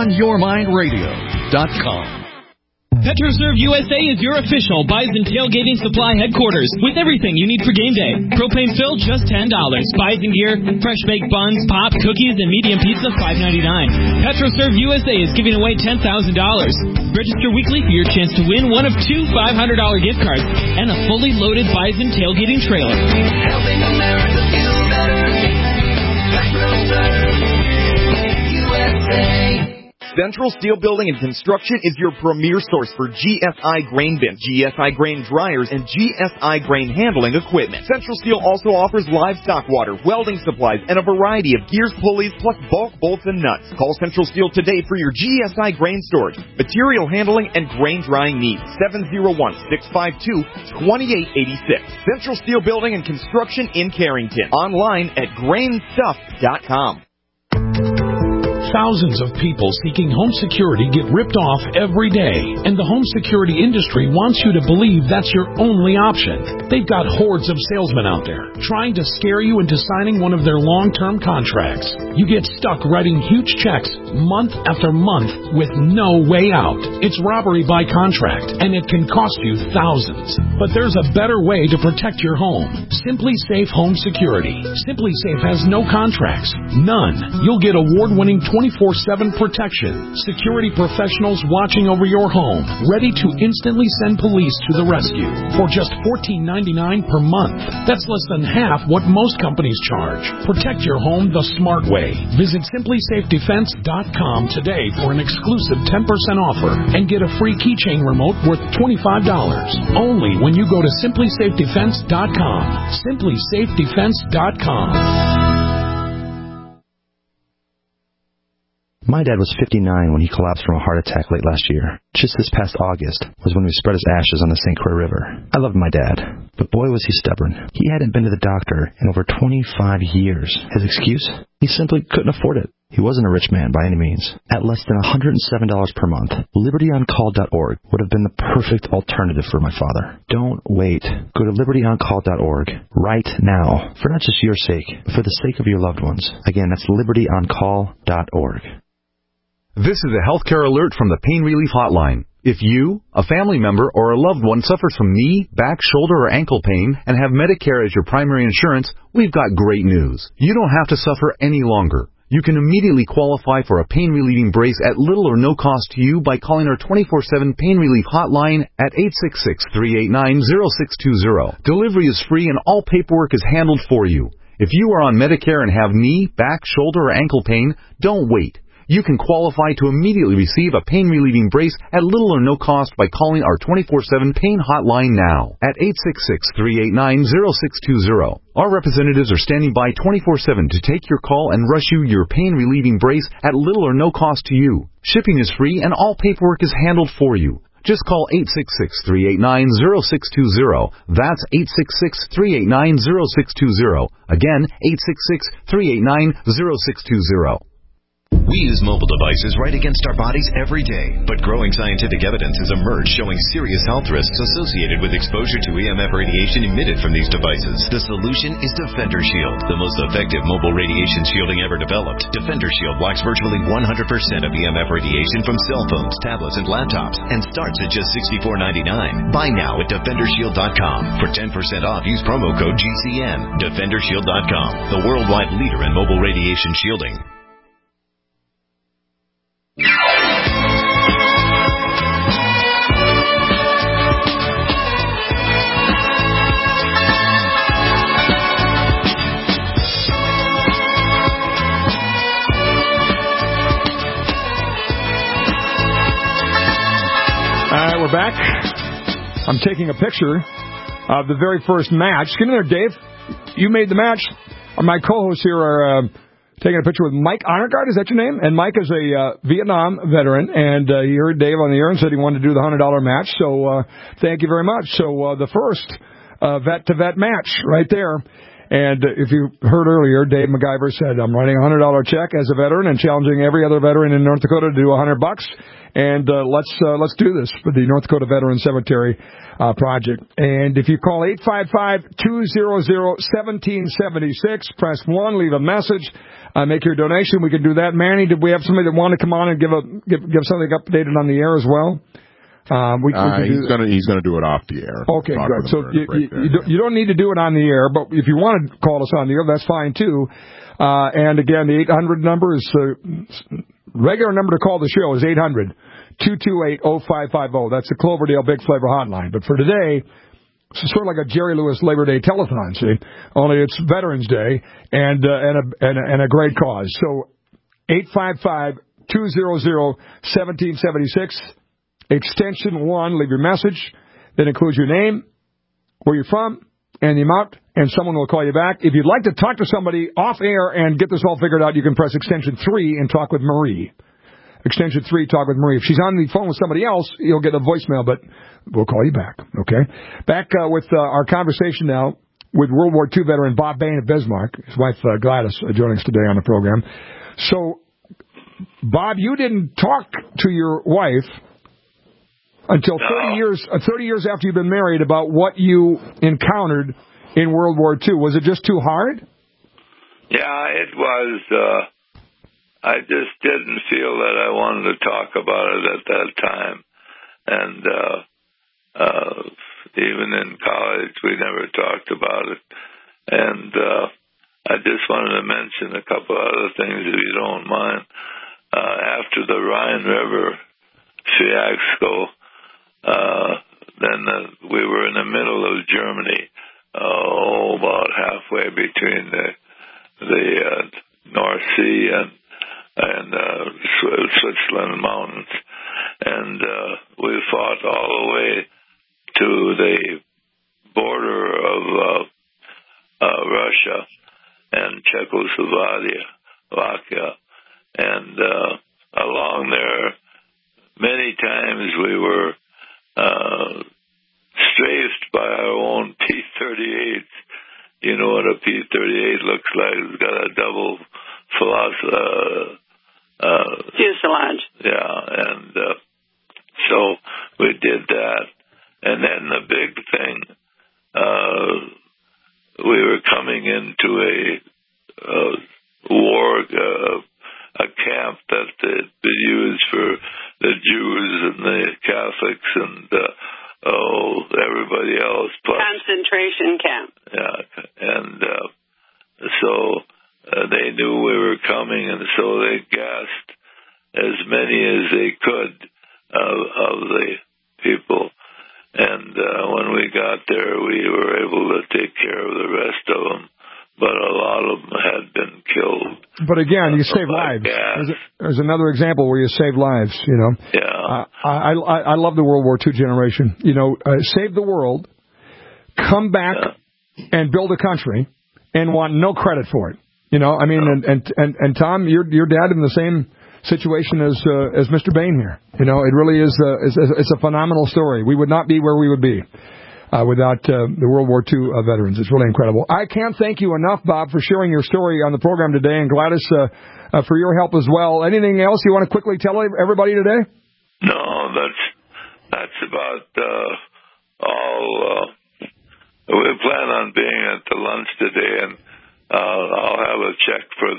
whatsonyourmindradio.com.
PetroServe USA is your official Bison tailgating supply headquarters with everything you need for game day. Propane fill, just $10. Bison gear, fresh baked buns, pop, cookies, and medium pizza, $5.99. PetroServe USA is giving away $10,000. Register weekly for your chance to win one of 2 $500 gift cards and a fully loaded Bison tailgating trailer.
Helping America feel better. PetroServe USA.
Central Steel Building and Construction is your premier source for GSI grain bins, GSI grain dryers, and GSI grain handling equipment. Central Steel also offers livestock water, welding supplies, and a variety of gears, pulleys, plus bulk bolts and nuts. Call Central Steel today for your GSI grain storage, material handling, and grain drying needs. 701-652-2886. Central Steel Building and Construction in Carrington. Online at grainstuff.com.
Thousands of people seeking home security get ripped off every day, and the home security industry wants you to believe that's your only option. They've got hordes of salesmen out there trying to scare you into signing one of their long-term contracts. You get stuck writing huge checks month after month with no way out. It's robbery by contract, and it can cost you thousands. But there's a better way to protect your home. Simply Safe Home Security. Simply Safe has no contracts. None. You'll get award-winning 24/7 protection. Security professionals watching over your home, ready to instantly send police to the rescue for just $14.99 per month. That's less than half what most companies charge. Protect your home the smart way. Visit simplysafedefense.com today for an exclusive 10% offer and get a free keychain remote worth $25. Only when you go to simplysafedefense.com. simplysafedefense.com.
My dad was 59 when he collapsed from a heart attack late last year. Just this past August was when we spread his ashes on the St. Croix River. I loved my dad, but boy was he stubborn. He hadn't been to the doctor in over 25 years. His excuse? He simply couldn't afford it. He wasn't a rich man by any means. At less than $107 per month, LibertyOnCall.org would have been the perfect alternative for my father. Don't wait. Go to LibertyOnCall.org right now, for not just your sake, but for the sake of your loved ones. Again, that's LibertyOnCall.org.
This is a healthcare alert from the Pain Relief Hotline. If you, a family member, or a loved one suffers from knee, back, shoulder, or ankle pain and have Medicare as your primary insurance, we've got great news. You don't have to suffer any longer. You can immediately qualify for a pain-relieving brace at little or no cost to you by calling our 24/7 Pain Relief Hotline at 866-389-0620. Delivery is free and all paperwork is handled for you. If you are on Medicare and have knee, back, shoulder, or ankle pain, don't wait. You can qualify to immediately receive a pain-relieving brace at little or no cost by calling our 24/7 Pain Hotline now at 866-389-0620. Our representatives are standing by 24/7 to take your call and rush you your pain-relieving brace at little or no cost to you. Shipping is free and all paperwork is handled for you. Just call 866-389-0620. That's 866-389-0620. Again, 866-389-0620.
We use mobile devices right against our bodies every day, but growing scientific evidence has emerged showing serious health risks associated with exposure to EMF radiation emitted from these devices. The solution is Defender Shield, the most effective mobile radiation shielding ever developed. Defender Shield blocks virtually 100% of EMF radiation from cell phones, tablets, and laptops, and starts at just $64.99. Buy now at DefenderShield.com. For 10% off, use promo code GCN. DefenderShield.com, the worldwide leader in mobile radiation shielding.
We're back. I'm taking a picture of the very first match. Get in there, Dave. You made the match. My co-hosts here are taking a picture with Mike Honorgard. Is that your name? And Mike is a Vietnam veteran, and he heard Dave on the air and said he wanted to do the $100 match. So thank you very much. So the first vet-to-vet match right there. And if you heard earlier, Dave MacGyver said, I'm writing a $100 check as a veteran and challenging every other veteran in North Dakota to do $100. And let's do this for the North Dakota Veteran Cemetery project. And if you call 855-200-1776, press 1, leave a message, make your donation. We can do that. Manny, did we have somebody that want to come on and give something updated on the air as well?
He's gonna do it off the air.
Okay, good. So you don't need to do it on the air, but if you want to call us on the air, that's fine too. And again, the 800 number is regular number to call the show is 800-228-0550. That's the Cloverdale Big Flavor Hotline. But for today, it's sort of like a Jerry Lewis Labor Day telethon, see? Only it's Veterans Day and a great cause. So 200-1776, extension 1. Leave your message. That includes your name, where you're from, and the amount, and someone will call you back. If you'd like to talk to somebody off air and get this all figured out, you can press extension 3 and talk with Marie. Extension 3, talk with Marie. If she's on the phone with somebody else, you'll get a voicemail, but we'll call you back, okay? Back with our conversation now with World War II veteran Bob Bain of Bismarck, his wife Gladys joining us today on the program. So, Bob, you didn't talk to your wife until 30 years after you've been married about what you encountered in World War II. Was it just too hard?
Yeah, it was. I just didn't feel that I wanted to talk about it at that time. And even in college, we never talked about it. And I just wanted to mention a couple other things, if you don't mind. After the Rhine River fiasco, then we were in the middle of Germany, about halfway between the North Sea and Switzerland mountains, and we fought all the way to the border of Russia and Czechoslovakia, and along there, many times we were strafed by our own P-38s. You know what a P-38 looks like. It's got a double fuselage. Yeah, and so we did that. And then the big thing, we were coming into a war, a camp that had been used for the Jews and the Catholics and everybody else. Plus,
concentration camp.
Yeah, and so they knew we were coming, and so they gassed as many as they could of the people. And when we got there, we were able to take care of the rest of them. But a lot of them had been killed.
But again, you save lives. There's another example where you save lives, you know.
Yeah.
I love the World War II generation. You know, save the world, come back and build a country, and want no credit for it. You know, I mean, and Tom, your dad in the same situation as Mr. Bain here. You know, it really is. It's a phenomenal story. We would not be where we would be without the World War II veterans. It's really incredible. I can't thank you enough, Bob, for sharing your story on the program today, and Gladys for your help as well. Anything else you want to quickly tell everybody today?
No, that's about all. We plan on being at the lunch today, and I'll have a check for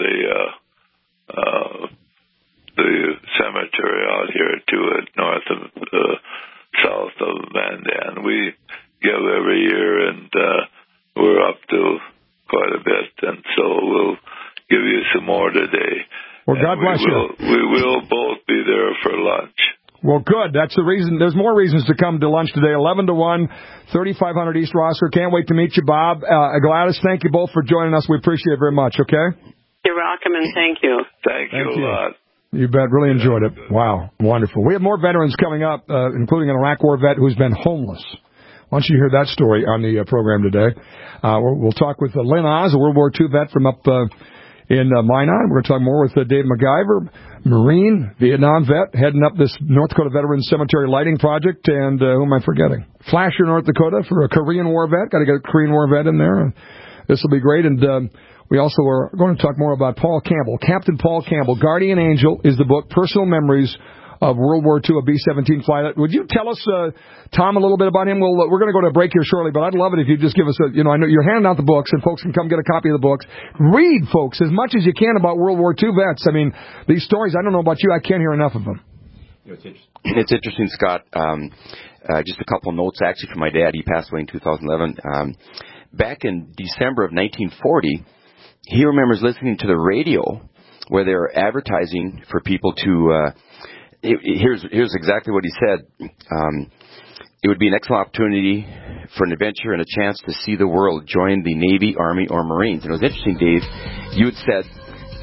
the cemetery out here too, at south of Van Dan. We give every year, and we're up to quite a bit, and so we'll give you some more today.
Well, God bless you.
We will both be there for lunch.
Well, good. That's the reason. There's more reasons to come to lunch today. 11 to 1, 3500 East Rosser. Can't wait to meet you, Bob. Gladys, thank you both for joining us. We appreciate it very much, okay?
You're welcome, and thank you.
Thank you a lot.
You bet. Really enjoyed it. Wow. Wonderful. We have more veterans coming up, including an Iraq War vet who's been homeless. Why don't you hear that story on the program today? We'll talk with Lynn Oz, a World War II vet from up in Minot. We're going to talk more with Dave MacGyver, Marine, Vietnam vet, heading up this North Dakota Veterans Cemetery lighting project. And who am I forgetting? Flasher, North Dakota, for a Korean War vet. Got to get a Korean War vet in there. This will be great. And we also are going to talk more about Paul Campbell. Captain Paul Campbell, Guardian Angel, is the book, Personal Memories of World War II, a B-17 flight. Would you tell us, Tom, a little bit about him? We're going to go to a break here shortly, but I'd love it if you just give us I know you're handing out the books, and folks can come get a copy of the books. Read, folks, as much as you can about World War II vets. I mean, these stories, I don't know about you, I can't hear enough of them.
It's interesting, Scott. Just a couple notes, actually, from my dad. He passed away in 2011. Back in December of 1940, he remembers listening to the radio where they were advertising for people to... Here's exactly what he said. It would be an excellent opportunity for an adventure and a chance to see the world. Join the Navy, Army, or Marines. And it was interesting, Dave. You had said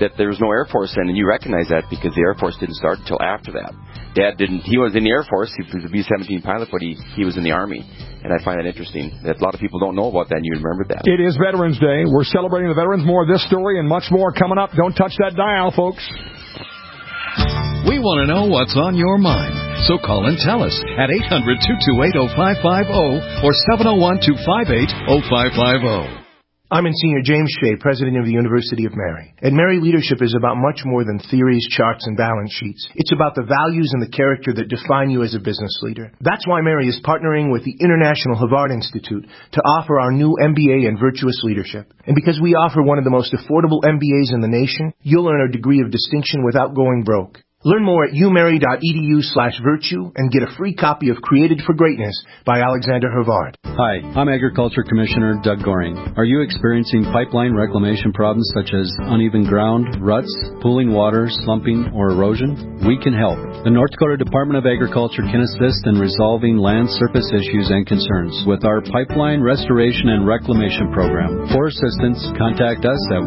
that there was no Air Force then, and you recognize that because the Air Force didn't start until after that. Dad didn't. He was in the Air Force. He was a B-17 pilot, but he was in the Army. And I find that interesting. That a lot of people don't know about that, and you remember that.
It is Veterans Day. We're celebrating the veterans. More of this story and much more coming up. Don't touch that dial, folks.
We want to know what's on your mind. So call and tell us at 800-228-0550 or 701-258-0550.
I'm Monsignor James Shea, President of the University of Mary. And Mary leadership is about much more than theories, charts, and balance sheets. It's about the values and the character that define you as a business leader. That's why Mary is partnering with the International Havard Institute to offer our new MBA in Virtuous Leadership. And because we offer one of the most affordable MBAs in the nation, you'll earn a degree of distinction without going broke. Learn more at umary.edu/virtue and get a free copy of Created for Greatness by Alexander Havard.
Hi, I'm Agriculture Commissioner Doug Goring. Are you experiencing pipeline reclamation problems such as uneven ground, ruts, pooling water, slumping, or erosion? We can help. The North Dakota Department of Agriculture can assist in resolving land surface issues and concerns with our Pipeline Restoration and Reclamation Program. For assistance, contact us at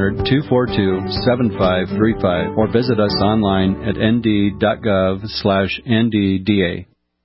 1-800-242-7535 or visit us online at nd.gov/NDDA.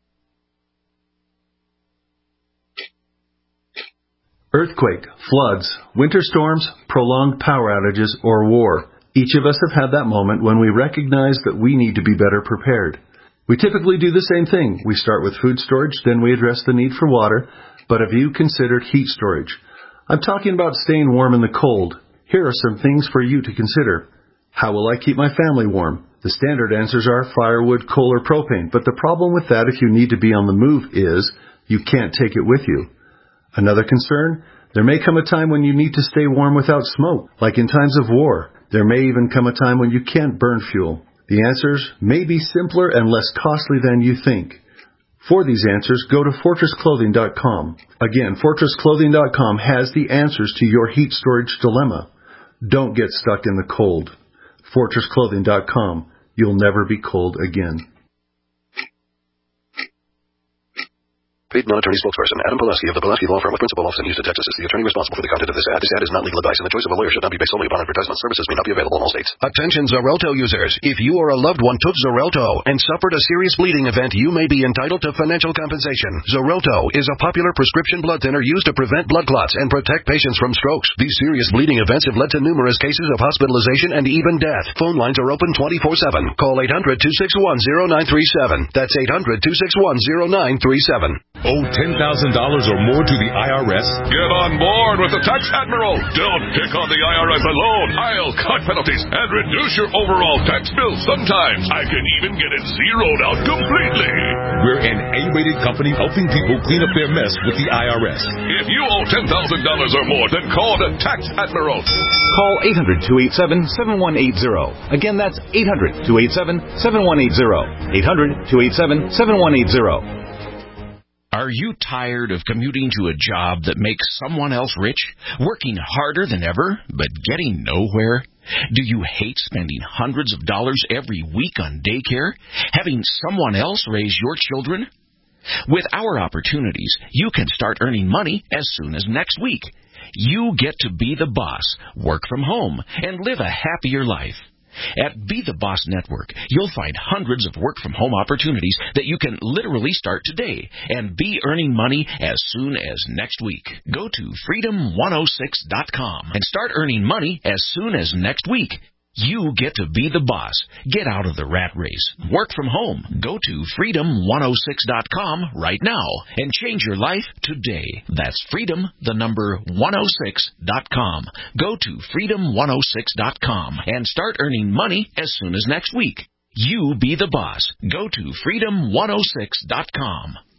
Earthquake, floods, winter storms, prolonged power outages, or war. Each of us have had that moment when we recognize that we need to be better prepared. We typically do the same thing. We start with food storage, then we address the need for water. But have you considered heat storage? I'm talking about staying warm in the cold. Here are some things for you to consider. How will I keep my family warm? The standard answers are firewood, coal, or propane, but the problem with that if you need to be on the move is you can't take it with you. Another concern, there may come a time when you need to stay warm without smoke, like in times of war. There may even come a time when you can't burn fuel. The answers may be simpler and less costly than you think. For these answers, go to FortressClothing.com. Again, FortressClothing.com has the answers to your heat storage dilemma. Don't get stuck in the cold. FortressClothing.com. You'll never be cold again.
Paid non-attorney spokesperson Adam Pileski of the Pileski Law Firm with principal office in Houston, Texas is the attorney responsible for the content of this ad. This ad is not legal advice, and the choice of a lawyer should not be based solely upon advertisement. Services may not be available in all states. Attention Xarelto users. If you or a loved one took Xarelto and suffered a serious bleeding event, you may be entitled to financial compensation. Xarelto is a popular prescription blood thinner used to prevent blood clots and protect patients from strokes. These serious bleeding events have led to numerous cases of hospitalization and even death. Phone lines are open 24/7. Call 800-261-0937. That's 800-261-0937.
Owe $10,000 or more to the IRS?
Get on board with the Tax Admiral. Don't pick on the IRS alone. I'll cut penalties and reduce your overall tax bill. Sometimes I can even get it zeroed out completely.
We're an A-rated company helping people clean up their mess with the IRS.
If you owe $10,000 or more, then call the Tax Admiral.
Call 800-287-7180. Again, that's 800-287-7180. 800-287-7180.
Are you tired of commuting to a job that makes someone else rich, working harder than ever, but getting nowhere? Do you hate spending hundreds of dollars every week on daycare, having someone else raise your children? With our opportunities, you can start earning money as soon as next week. You get to be the boss, work from home, and live a happier life. At Be the Boss Network, you'll find hundreds of work-from-home opportunities that you can literally start today and be earning money as soon as next week. Go to freedom106.com and start earning money as soon as next week. You get to be the boss. Get out of the rat race. Work from home. Go to freedom106.com right now and change your life today. That's freedom106.com. Go to freedom106.com and start earning money as soon as next week. You be the boss. Go to freedom106.com.